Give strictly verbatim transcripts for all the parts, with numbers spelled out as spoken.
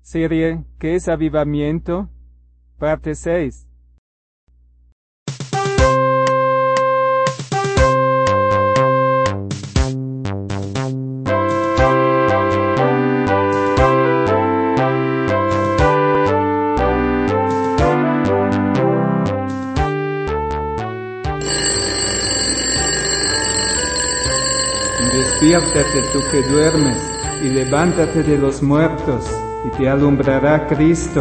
Serie ¿Qué es avivamiento? Parte seis. Despiértate tú que duermes, y levántate de los muertos, y te alumbrará Cristo.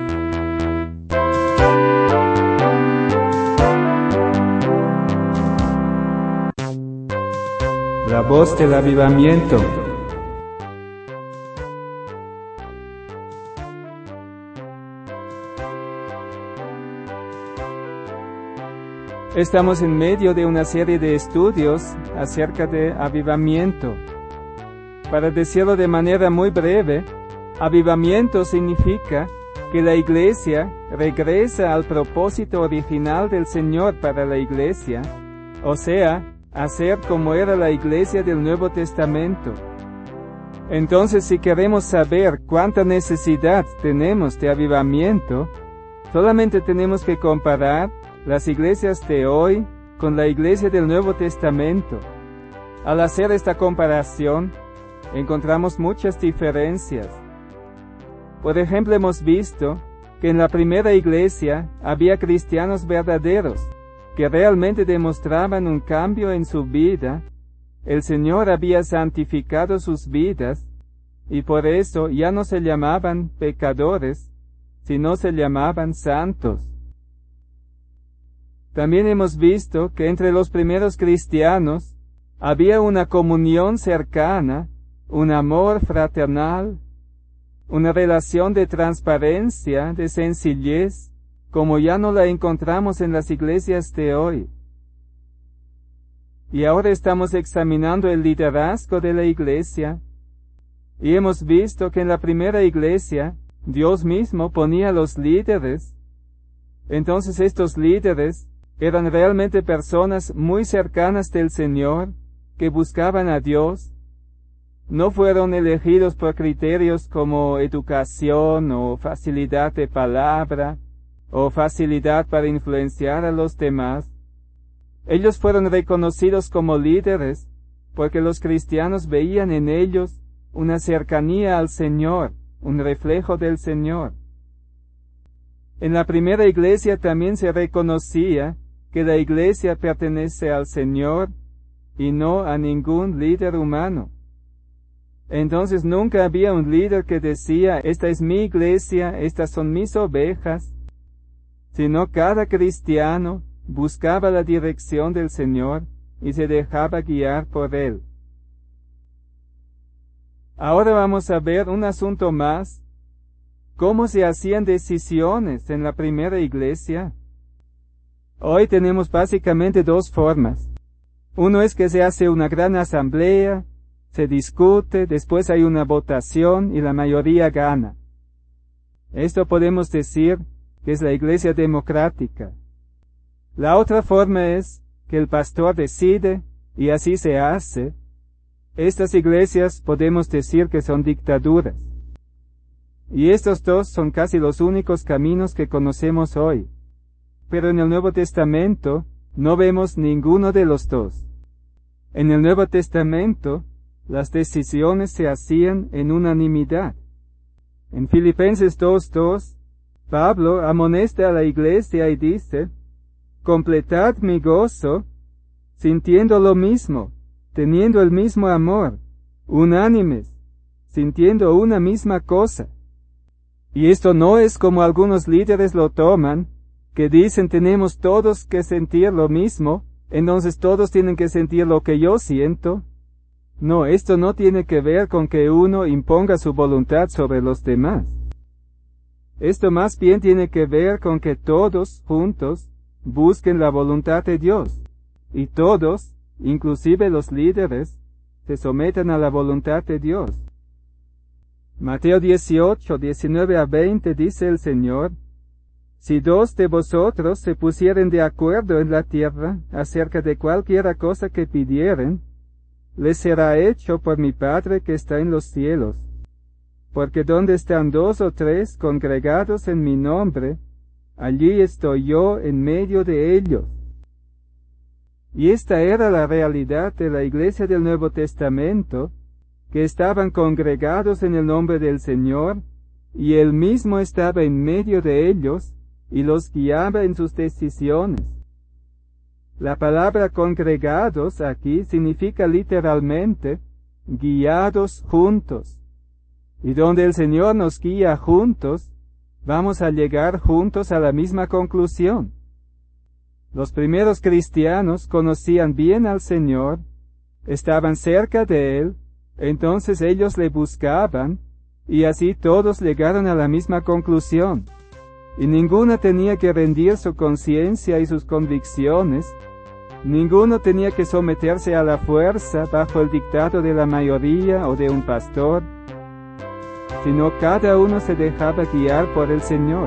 La voz del avivamiento. Estamos en medio de una serie de estudios acerca de avivamiento. Para decirlo de manera muy breve, avivamiento significa que la iglesia regresa al propósito original del Señor para la iglesia, o sea, hacer como era la iglesia del Nuevo Testamento. Entonces, si queremos saber cuánta necesidad tenemos de avivamiento, solamente tenemos que comparar las iglesias de hoy con la iglesia del Nuevo Testamento. Al hacer esta comparación, encontramos muchas diferencias. Por ejemplo, hemos visto que en la primera iglesia había cristianos verdaderos, que realmente demostraban un cambio en su vida. El Señor había santificado sus vidas, y por eso ya no se llamaban pecadores, sino se llamaban santos. También hemos visto que entre los primeros cristianos había una comunión cercana, un amor fraternal, una relación de transparencia, de sencillez, como ya no la encontramos en las iglesias de hoy. Y ahora estamos examinando el liderazgo de la iglesia, y hemos visto que en la primera iglesia Dios mismo ponía los líderes. Entonces estos líderes eran realmente personas muy cercanas del Señor, que buscaban a Dios. No fueron elegidos por criterios como educación o facilidad de palabra o facilidad para influenciar a los demás. Ellos fueron reconocidos como líderes porque los cristianos veían en ellos una cercanía al Señor, un reflejo del Señor. En la primera iglesia también se reconocía que la iglesia pertenece al Señor y no a ningún líder humano. Entonces nunca había un líder que decía, esta es mi iglesia, estas son mis ovejas, sino cada cristiano buscaba la dirección del Señor y se dejaba guiar por Él. Ahora vamos a ver un asunto más, cómo se hacían decisiones en la primera iglesia. Hoy tenemos básicamente dos formas. Uno es que se hace una gran asamblea, se discute, después hay una votación y la mayoría gana. Esto podemos decir que es la iglesia democrática. La otra forma es que el pastor decide y así se hace. Estas iglesias podemos decir que son dictaduras. Y estos dos son casi los únicos caminos que conocemos hoy. Pero en el Nuevo Testamento no vemos ninguno de los dos. En el Nuevo Testamento, las decisiones se hacían en unanimidad. En Filipenses dos dos, Pablo amonesta a la iglesia y dice, completad mi gozo, sintiendo lo mismo, teniendo el mismo amor, unánimes, sintiendo una misma cosa. Y esto no es como algunos líderes lo toman, que dicen tenemos todos que sentir lo mismo, entonces todos tienen que sentir lo que yo siento. No, esto no tiene que ver con que uno imponga su voluntad sobre los demás. Esto más bien tiene que ver con que todos juntos busquen la voluntad de Dios, y todos, inclusive los líderes, se sometan a la voluntad de Dios. Mateo dieciocho, diecinueve a veinte dice el Señor, si dos de vosotros se pusieren de acuerdo en la tierra acerca de cualquiera cosa que pidieren, les será hecho por mi Padre que está en los cielos. porque donde están dos o tres congregados en mi nombre, allí estoy yo en medio de ellos. Y esta era la realidad de la iglesia del Nuevo Testamento, que estaban congregados en el nombre del Señor, y Él mismo estaba en medio de ellos, y los guiaba en sus decisiones. La palabra congregados aquí significa literalmente guiados juntos. Y donde el Señor nos guía juntos, vamos a llegar juntos a la misma conclusión. Los primeros cristianos conocían bien al Señor, estaban cerca de Él, entonces ellos le buscaban, y así todos llegaron a la misma conclusión. Y ninguno tenía que rendir su conciencia y sus convicciones, ninguno tenía que someterse a la fuerza bajo el dictado de la mayoría o de un pastor, sino cada uno se dejaba guiar por el Señor.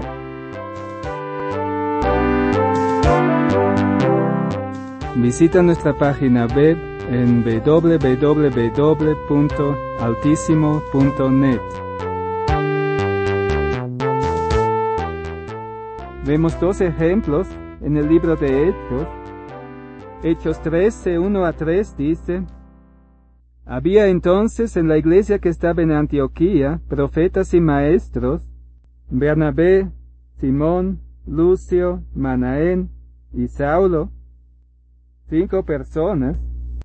Visita nuestra página web en doble u doble u doble u punto altísimo punto net. Vemos dos ejemplos en el libro de Hechos. Hechos trece, uno a tres dice: Había entonces en la iglesia que estaba en Antioquía profetas y maestros, Bernabé, Simón, Lucio, Manaén y Saulo, cinco personas.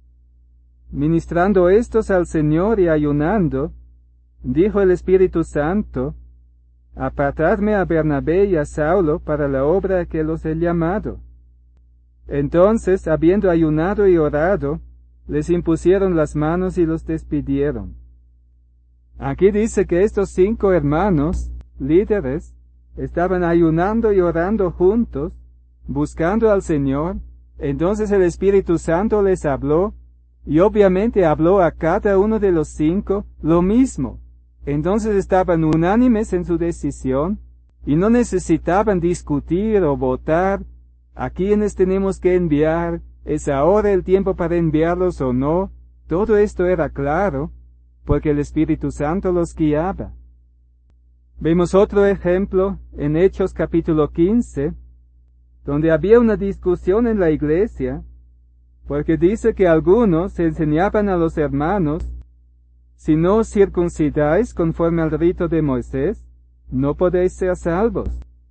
Ministrando estos al Señor y ayunando, dijo el Espíritu Santo: Apartadme a Bernabé y a Saulo para la obra a que los he llamado. Entonces, habiendo ayunado y orado, les impusieron las manos y los despidieron. Aquí dice que estos cinco hermanos, líderes, estaban ayunando y orando juntos, buscando al Señor. Entonces el Espíritu Santo les habló, y obviamente habló a cada uno de los cinco lo mismo. Entonces estaban unánimes en su decisión, y no necesitaban discutir o votar a quiénes tenemos que enviar, es ahora el tiempo para enviarlos o no. Todo esto era claro, porque el Espíritu Santo los guiaba. Vemos otro ejemplo en Hechos capítulo quince, donde había una discusión en la iglesia, porque dice que algunos enseñaban a los hermanos: si no os circuncidáis conforme al rito de Moisés, no podéis ser salvos.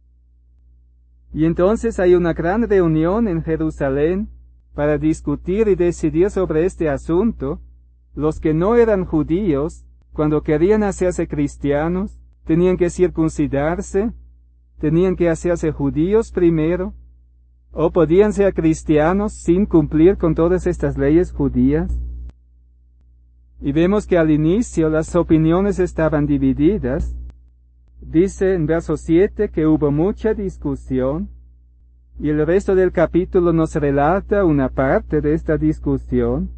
Y entonces hay una gran reunión en Jerusalén para discutir y decidir sobre este asunto. Los que no eran judíos, cuando querían hacerse cristianos, tenían que circuncidarse, tenían que hacerse judíos primero, o podían ser cristianos sin cumplir con todas estas leyes judías. Y vemos que al inicio las opiniones estaban divididas. Dice en verso siete que hubo mucha discusión, y el resto del capítulo nos relata una parte de esta discusión.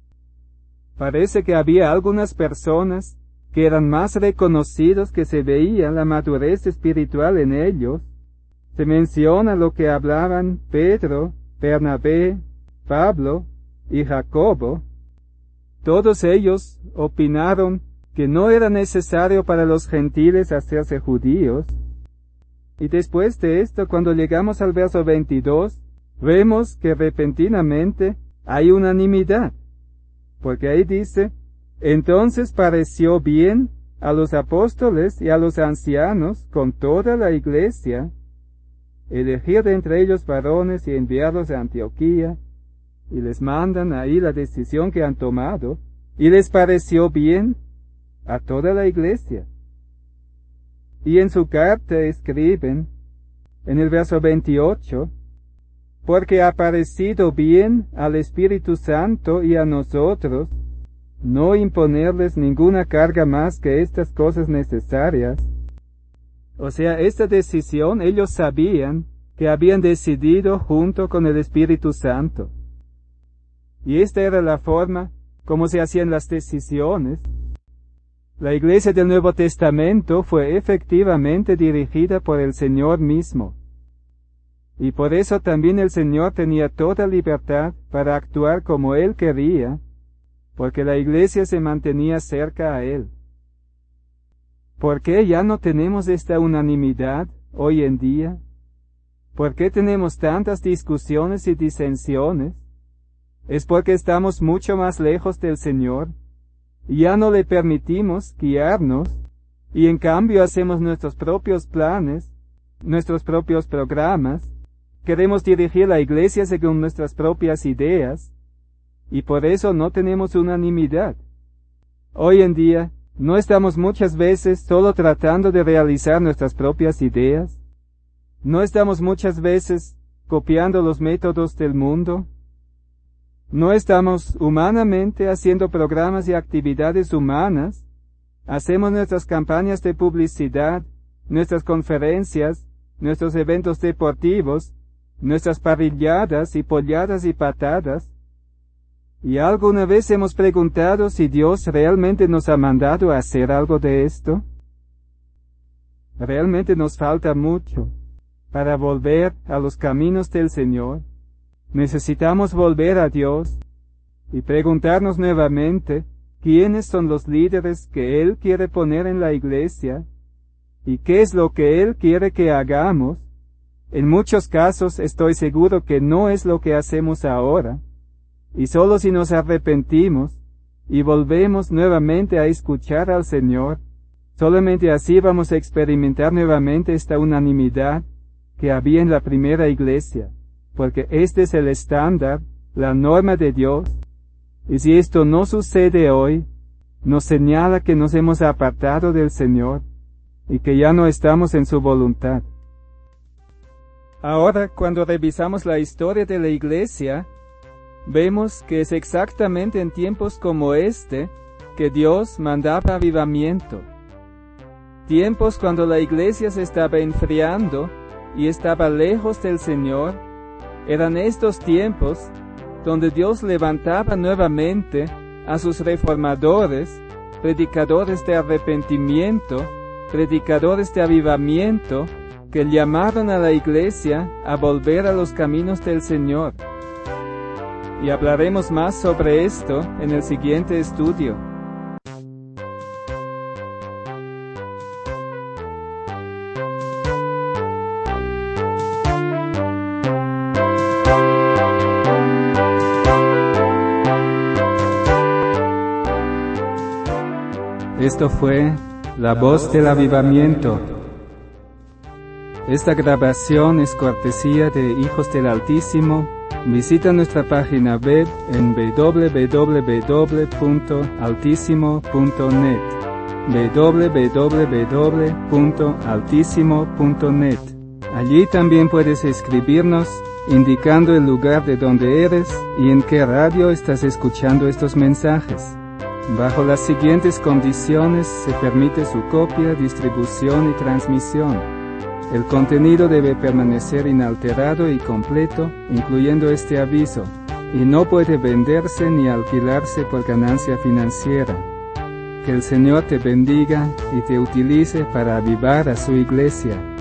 Parece que había algunas personas que eran más reconocidos, que se veía la madurez espiritual en ellos. Se menciona lo que hablaban Pedro, Bernabé, Pablo y Jacobo. Todos ellos opinaron que no era necesario para los gentiles hacerse judíos. Y después de esto, cuando llegamos al verso veintidós, vemos que repentinamente hay unanimidad, porque ahí dice: entonces pareció bien a los apóstoles y a los ancianos con toda la iglesia elegir de entre ellos varones y enviarlos a Antioquía, y les mandan ahí la decisión que han tomado, y les pareció bien a toda la iglesia. Y en su carta escriben, en el verso veintiocho, porque ha parecido bien al Espíritu Santo y a nosotros no imponerles ninguna carga más que estas cosas necesarias. O sea, esta decisión ellos sabían que habían decidido junto con el Espíritu Santo. Y esta era la forma como se hacían las decisiones. La iglesia del Nuevo Testamento fue efectivamente dirigida por el Señor mismo. Y por eso también el Señor tenía toda libertad para actuar como Él quería, porque la iglesia se mantenía cerca a Él. ¿Por qué ya no tenemos esta unanimidad hoy en día? ¿Por qué tenemos tantas discusiones y disensiones? Es porque estamos mucho más lejos del Señor, y ya no le permitimos guiarnos, y en cambio hacemos nuestros propios planes, nuestros propios programas, queremos dirigir la iglesia según nuestras propias ideas, y por eso no tenemos unanimidad. Hoy en día, ¿no estamos muchas veces solo tratando de realizar nuestras propias ideas? ¿No estamos muchas veces copiando los métodos del mundo? ¿No estamos humanamente haciendo programas y actividades humanas? Hacemos nuestras campañas de publicidad, nuestras conferencias, nuestros eventos deportivos, nuestras parrilladas y polladas y patadas. ¿Y alguna vez hemos preguntado si Dios realmente nos ha mandado a hacer algo de esto? Realmente nos falta mucho para volver a los caminos del Señor. Necesitamos volver a Dios y preguntarnos nuevamente quiénes son los líderes que Él quiere poner en la iglesia y qué es lo que Él quiere que hagamos. En muchos casos estoy seguro que no es lo que hacemos ahora, y solo si nos arrepentimos y volvemos nuevamente a escuchar al Señor, solamente así vamos a experimentar nuevamente esta unanimidad que había en la primera iglesia, porque este es el estándar, la norma de Dios, y si esto no sucede hoy, nos señala que nos hemos apartado del Señor y que ya no estamos en su voluntad. Ahora, cuando revisamos la historia de la iglesia, vemos que es exactamente en tiempos como este que Dios mandaba avivamiento. Tiempos cuando la iglesia se estaba enfriando y estaba lejos del Señor, eran estos tiempos donde Dios levantaba nuevamente a sus reformadores, predicadores de arrepentimiento, predicadores de avivamiento, que llamaron a la iglesia a volver a los caminos del Señor. Y hablaremos más sobre esto en el siguiente estudio. Esto fue La Voz del Avivamiento. Esta grabación es cortesía de Hijos del Altísimo. Visita nuestra página web en doble u doble u doble u punto altísimo punto net, doble u doble u doble u punto altísimo punto net. Allí también puedes escribirnos, indicando el lugar de donde eres y en qué radio estás escuchando estos mensajes. Bajo las siguientes condiciones se permite su copia, distribución y transmisión. El contenido debe permanecer inalterado y completo, incluyendo este aviso, y no puede venderse ni alquilarse por ganancia financiera. Que el Señor te bendiga y te utilice para avivar a su iglesia.